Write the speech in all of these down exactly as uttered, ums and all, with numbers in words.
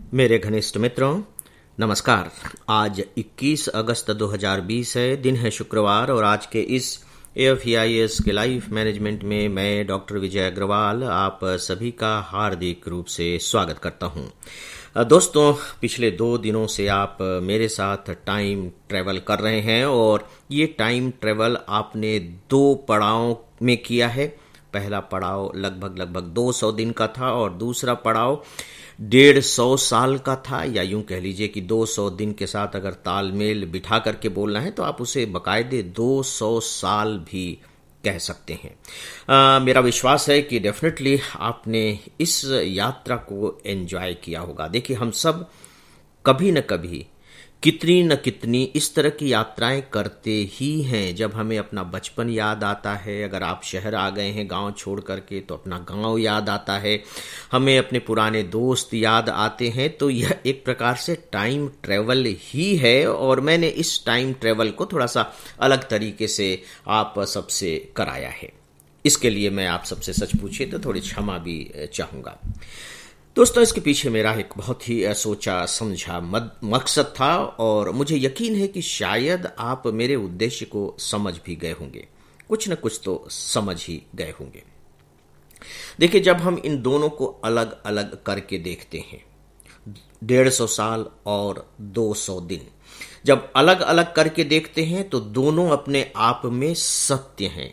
मेरे घनिष्ठ मित्रों, नमस्कार। आज इक्कीस अगस्त दो हज़ार बीस है, दिन है शुक्रवार और आज के इस A F E I S के लाइफ मैनेजमेंट में मैं डॉक्टर विजय अग्रवाल आप सभी का हार्दिक रूप से स्वागत करता हूं। दोस्तों, पिछले दो दिनों से आप मेरे साथ टाइम ट्रेवल कर रहे हैं और ये टाइम ट्रेवल आपने दो पड़ावों में किया है। पहला पड़ाव लगभग लगभग दो सौ दिन का था और दूसरा पड़ाव डेढ़ सौ साल का था, या यूं कह लीजिए कि दो सौ दिन के साथ अगर तालमेल बिठा करके बोलना है तो आप उसे बाकायदे दो सौ साल भी कह सकते हैं। आ, मेरा विश्वास है कि डेफिनेटली आपने इस यात्रा को एंजॉय किया होगा। देखिए, हम सब कभी न कभी कितनी न कितनी इस तरह की यात्राएं करते ही हैं। जब हमें अपना बचपन याद आता है, अगर आप शहर आ गए हैं गांव छोड़ करके तो अपना गांव याद आता है, हमें अपने पुराने दोस्त याद आते हैं, तो यह एक प्रकार से टाइम ट्रेवल ही है। और मैंने इस टाइम ट्रेवल को थोड़ा सा अलग तरीके से आप सबसे कराया है। इसके लिए मैं आप सबसे सच पूछिए तो थोड़ी क्षमा भी चाहूँगा। दोस्तों, इसके पीछे मेरा एक बहुत ही सोचा समझा मकसद था और मुझे यकीन है कि शायद आप मेरे उद्देश्य को समझ भी गए होंगे, कुछ न कुछ तो समझ ही गए होंगे। देखिए, जब हम इन दोनों को अलग अलग करके देखते हैं, डेढ़ सौ साल और दो सौ दिन, जब अलग अलग करके देखते हैं तो दोनों अपने आप में सत्य हैं,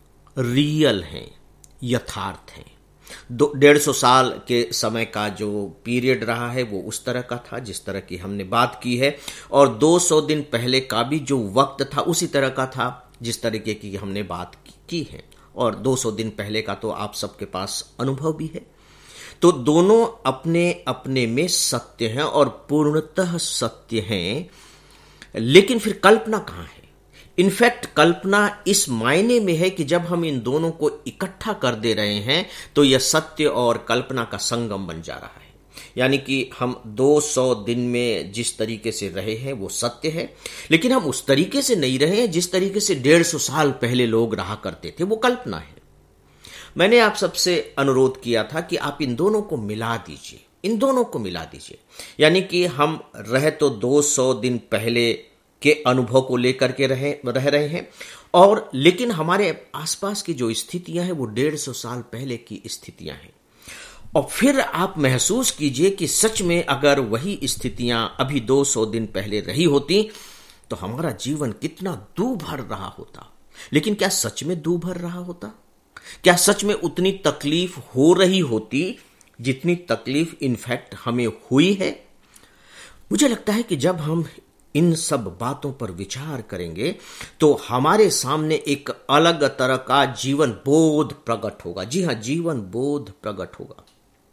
रियल हैं, यथार्थ हैं। दो डेढ़ सौ साल के समय का जो पीरियड रहा है वो उस तरह का था जिस तरह की हमने बात की है, और दो सौ दिन पहले का भी जो वक्त था उसी तरह का था जिस तरीके की हमने बात की है। और दो सौ दिन पहले का तो आप सबके पास अनुभव भी है। तो दोनों अपने अपने में सत्य हैं और पूर्णतः सत्य हैं। लेकिन फिर कल्पना कहाँ है? इनफैक्ट कल्पना इस मायने में है कि जब हम इन दोनों को इकट्ठा कर दे रहे हैं तो यह सत्य और कल्पना का संगम बन जा रहा है। यानी कि हम दो सौ दिन में जिस तरीके से रहे हैं वो सत्य है, लेकिन हम उस तरीके से नहीं रहे हैं जिस तरीके से डेढ़ सौ साल पहले लोग रहा करते थे, वो कल्पना है। मैंने आप सबसे अनुरोध किया था कि आप इन दोनों को मिला दीजिए, इन दोनों को मिला दीजिए। यानी कि हम रहे तो दो सौ दिन पहले के अनुभव को लेकर के रहे रह रहे हैं, और लेकिन हमारे आसपास की जो स्थितियां हैं वो डेढ़ सौ साल पहले की स्थितियां हैं। और फिर आप महसूस कीजिए कि सच में अगर वही स्थितियां अभी दो सौ दिन पहले रही होती तो हमारा जीवन कितना दूभर रहा होता। लेकिन क्या सच में दूभर रहा होता? क्या सच में उतनी तकलीफ हो रही होती जितनी तकलीफ इनफैक्ट हमें हुई है? मुझे लगता है कि जब हम इन सब बातों पर विचार करेंगे तो हमारे सामने एक अलग तरह का जीवन बोध प्रकट होगा। जी हां, जीवन बोध प्रकट होगा।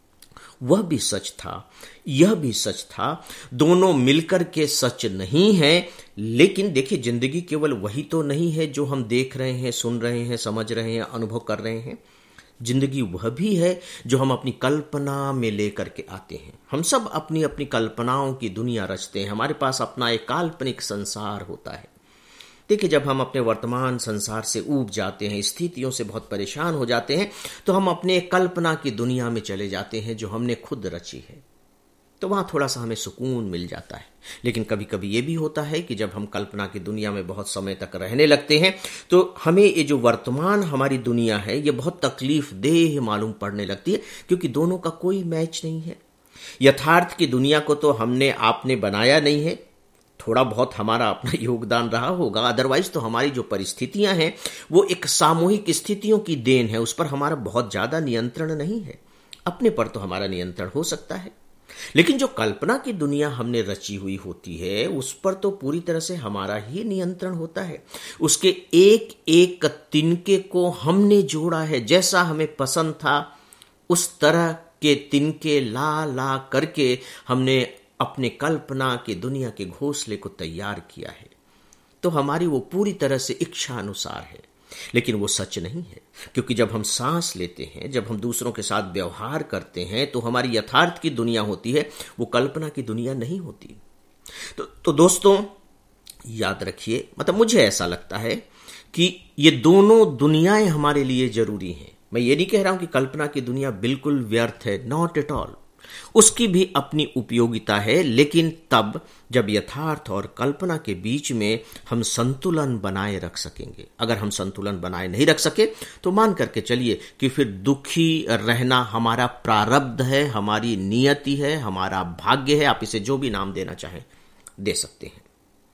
वह भी सच था, यह भी सच था, दोनों मिलकर के सच नहीं है। लेकिन देखिए, जिंदगी केवल वही तो नहीं है जो हम देख रहे हैं, सुन रहे हैं, समझ रहे हैं, अनुभव कर रहे हैं। जिंदगी वह भी है जो हम अपनी कल्पना में लेकर के आते हैं। हम सब अपनी अपनी कल्पनाओं की दुनिया रचते हैं। हमारे पास अपना एक काल्पनिक संसार होता है। देखिए, जब हम अपने वर्तमान संसार से ऊब जाते हैं, स्थितियों से बहुत परेशान हो जाते हैं, तो हम अपने कल्पना की दुनिया में चले जाते हैं जो हमने खुद रची है। तो वहां थोड़ा सा हमें सुकून मिल जाता है। लेकिन कभी कभी ये भी होता है कि जब हम कल्पना की दुनिया में बहुत समय तक रहने लगते हैं तो हमें ये जो वर्तमान हमारी दुनिया है ये बहुत तकलीफ देह मालूम पड़ने लगती है, क्योंकि दोनों का कोई मैच नहीं है। यथार्थ की दुनिया को तो हमने आपने बनाया नहीं है, थोड़ा बहुत हमारा अपना योगदान रहा होगा, अदरवाइज तो हमारी जो परिस्थितियां हैं वो एक सामूहिक स्थितियों की देन है। उस पर हमारा बहुत ज्यादा नियंत्रण नहीं है। अपने पर तो हमारा नियंत्रण हो सकता है, लेकिन जो कल्पना की दुनिया हमने रची हुई होती है उस पर तो पूरी तरह से हमारा ही नियंत्रण होता है। उसके एक एक तिनके को हमने जोड़ा है। जैसा हमें पसंद था उस तरह के तिनके ला ला करके हमने अपने कल्पना की दुनिया के घोंसले को तैयार किया है। तो हमारी वो पूरी तरह से इच्छा अनुसार है, लेकिन वो सच नहीं है। क्योंकि जब हम सांस लेते हैं, जब हम दूसरों के साथ व्यवहार करते हैं, तो हमारी यथार्थ की दुनिया होती है, वो कल्पना की दुनिया नहीं होती। तो, तो दोस्तों याद रखिए, मतलब मुझे ऐसा लगता है कि ये दोनों दुनियाएं हमारे लिए जरूरी हैं। मैं ये नहीं कह रहा हूं कि कल्पना की दुनिया बिल्कुल व्यर्थ है, नॉट एट ऑल। उसकी भी अपनी उपयोगिता है, लेकिन तब जब यथार्थ और कल्पना के बीच में हम संतुलन बनाए रख सकेंगे। अगर हम संतुलन बनाए नहीं रख सके तो मान करके चलिए कि फिर दुखी रहना हमारा प्रारब्ध है, हमारी नियति है, हमारा भाग्य है। आप इसे जो भी नाम देना चाहें दे सकते हैं।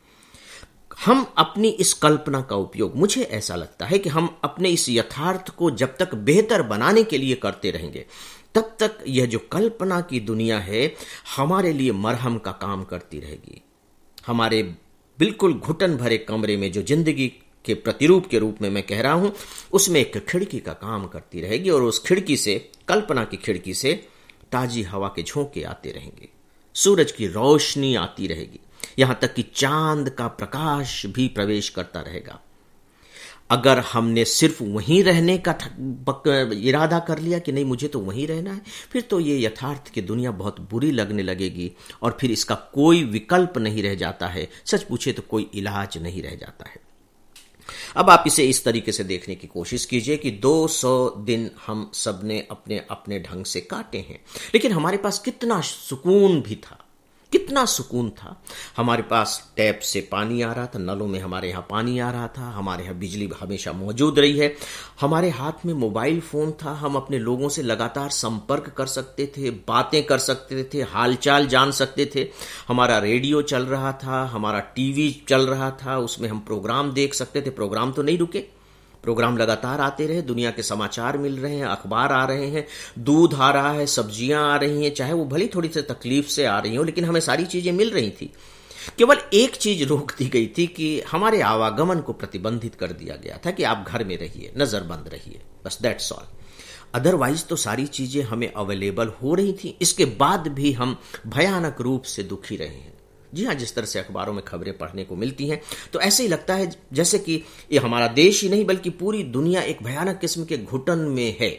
हम अपनी इस कल्पना का उपयोग, मुझे ऐसा लगता है कि हम अपने इस यथार्थ को जब तक बेहतर बनाने के लिए करते रहेंगे, तब तक यह जो कल्पना की दुनिया है हमारे लिए मरहम का काम करती रहेगी। हमारे बिल्कुल घुटन भरे कमरे में जो जिंदगी के प्रतिरूप के रूप में मैं कह रहा हूं, उसमें एक खिड़की का काम करती रहेगी, और उस खिड़की से, कल्पना की खिड़की से ताजी हवा के झोंके आते रहेंगे, सूरज की रोशनी आती रहेगी, यहां तक कि चांद का प्रकाश भी प्रवेश करता रहेगा। अगर हमने सिर्फ वहीं रहने का इरादा कर लिया कि नहीं मुझे तो वहीं रहना है, फिर तो ये यथार्थ की दुनिया बहुत बुरी लगने लगेगी, और फिर इसका कोई विकल्प नहीं रह जाता है। सच पूछे तो कोई इलाज नहीं रह जाता है। अब आप इसे इस तरीके से देखने की कोशिश कीजिए कि दो सौ दिन हम सबने अपने अपने ढंग से काटे हैं, लेकिन हमारे पास कितना सुकून भी था, कितना सुकून था। हमारे पास टैप से पानी आ रहा था, नलों में हमारे यहाँ पानी आ रहा था, हमारे यहाँ बिजली हमेशा मौजूद रही है, हमारे हाथ में मोबाइल फोन था, हम अपने लोगों से लगातार संपर्क कर सकते थे, बातें कर सकते थे, हालचाल जान सकते थे, हमारा रेडियो चल रहा था, हमारा टीवी चल रहा था, उसमें हम प्रोग्राम देख सकते थे। प्रोग्राम तो नहीं रुके, प्रोग्राम लगातार आते रहे, दुनिया के समाचार मिल रहे हैं, अखबार आ रहे हैं, दूध आ रहा है, सब्जियां आ रही हैं, चाहे वो भली थोड़ी सी तकलीफ से आ रही हो, लेकिन हमें सारी चीजें मिल रही थी। केवल एक चीज रोक दी गई थी कि हमारे आवागमन को प्रतिबंधित कर दिया गया था कि आप घर में रहिए, नजरबंद रहिए, बस दैट्स ऑल। अदरवाइज तो सारी चीजें हमें अवेलेबल हो रही थी। इसके बाद भी हम भयानक रूप से दुखी रहे हैं। जी हाँ, जिस तरह से अखबारों में खबरें पढ़ने को मिलती हैं, तो ऐसे ही लगता है जैसे कि ये हमारा देश ही नहीं बल्कि पूरी दुनिया एक भयानक किस्म के घुटन में है।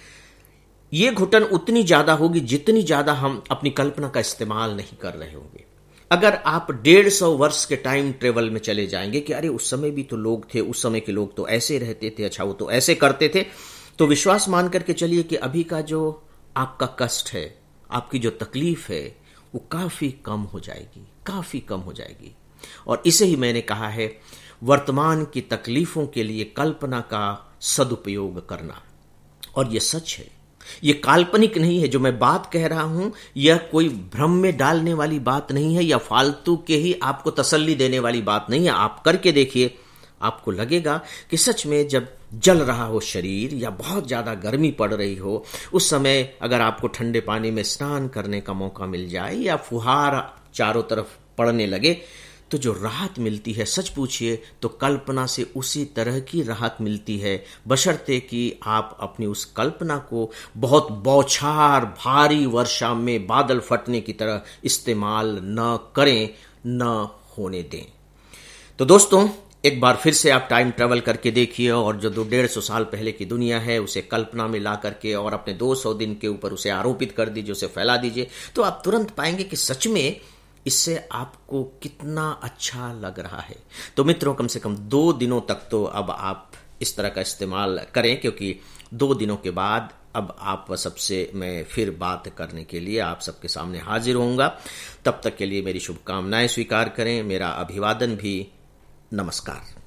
ये घुटन उतनी ज्यादा होगी जितनी ज्यादा हम अपनी कल्पना का इस्तेमाल नहीं कर रहे होंगे। अगर आप डेढ़ सौ वर्ष के टाइम ट्रेवल में चले जाएंगे कि अरे उस समय भी तो लोग थे, उस समय के लोग तो ऐसे रहते थे, अच्छा वो तो ऐसे करते थे, तो विश्वास मान करके चलिए कि अभी का जो आपका कष्ट है, आपकी जो तकलीफ है, वो काफी कम हो जाएगी, काफी कम हो जाएगी। और इसे ही मैंने कहा है, वर्तमान की तकलीफों के लिए कल्पना का सदुपयोग करना। और यह सच है, यह काल्पनिक नहीं है। जो मैं बात कह रहा हूं यह कोई भ्रम में डालने वाली बात नहीं है, या फालतू के ही आपको तसल्ली देने वाली बात नहीं है। आप करके देखिए, आपको लगेगा कि सच में जब जल रहा हो शरीर या बहुत ज्यादा गर्मी पड़ रही हो, उस समय अगर आपको ठंडे पानी में स्नान करने का मौका मिल जाए या फुहार चारों तरफ पड़ने लगे, तो जो राहत मिलती है, सच पूछिए तो कल्पना से उसी तरह की राहत मिलती है, बशर्ते कि आप अपनी उस कल्पना को बहुत बौछार भारी वर्षा में बादल फटने की तरह इस्तेमाल न करें, न होने दें। तो दोस्तों, एक बार फिर से आप टाइम ट्रेवल करके देखिए, और जो दो डेढ़ सौ साल पहले की दुनिया है उसे कल्पना में ला करके और अपने दो सौ दिन के ऊपर उसे आरोपित कर दीजिए, उसे फैला दीजिए, तो आप तुरंत पाएंगे कि सच में इससे आपको कितना अच्छा लग रहा है। तो मित्रों, कम से कम दो दिनों तक तो अब आप इस तरह का इस्तेमाल करें, क्योंकि दो दिनों के बाद अब आप सबसे मैं फिर बात करने के लिए आप सबके सामने हाजिर होऊंगा। तब तक के लिए मेरी शुभकामनाएं स्वीकार करें, मेरा अभिवादन भी। नमस्कार।